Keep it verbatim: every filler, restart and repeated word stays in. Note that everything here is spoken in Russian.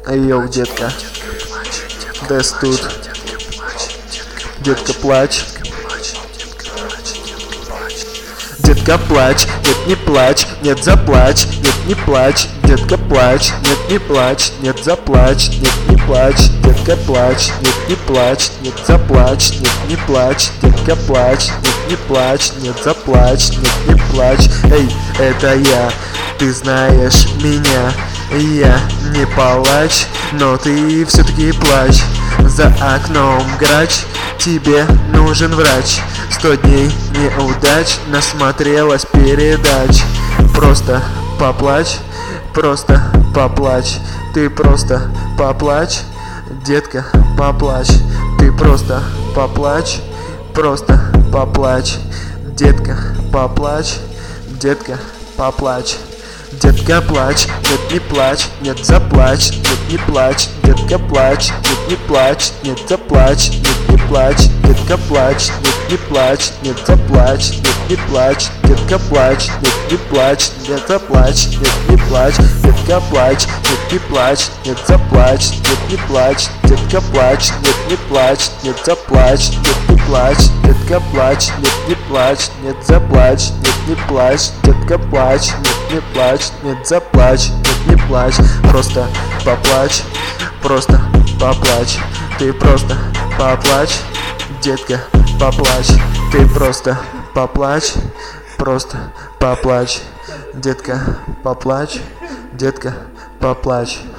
Йоу, детка, Дэс тут. Детка, плачь. Детка, плачь, нет, не плачь, нет, заплачь, нет, не плачь. Детка, плачь, нет, не плачь, нет, заплачь, нет, не плачь. Детка, плачь, нет, не плачь, нет, заплачь, нет, не плачь. Детка, плачь, нет, не плачь, нет, заплачь, нет, не плачь. Эй, это я, ты знаешь меня. Я не палач, но ты все-таки плачь. За окном грач, тебе нужен врач. Сто дней неудач, насмотрелась передач. Просто поплачь, просто поплачь. Ты просто поплачь, детка, поплачь. Ты просто поплачь, просто поплачь. Детка, поплачь, детка, поплачь. Детка, плачь, нет, не плачь, нет, заплачь, нет, не плачь. Детка, плачь, нет, не плачь, нет, заплачь, нет, не плачь. Детка, плачь, нет, не плачь, нет, заплачь, нет, не плачь. Детка, плачь, нет, не плачь, нет, заплачь, нет, не плачь. Детка, плачь, нет, не плачь, нет, заплачь, нет, не плачь. Детка, плачь, нет, не плачь, нет, заплачь, нет, не плачь. Детка, плачь, нет, не плачь, нет, заплачь, нет, не плачь. Детка, плачь, нет, не плачь, нет, заплачь, нет, не плачь. Просто поплачь, просто поплачь. Ты просто поплачь, детка, поплачь. Ты просто поплачь, просто поплачь. Детка, поплачь, детка, поплачь.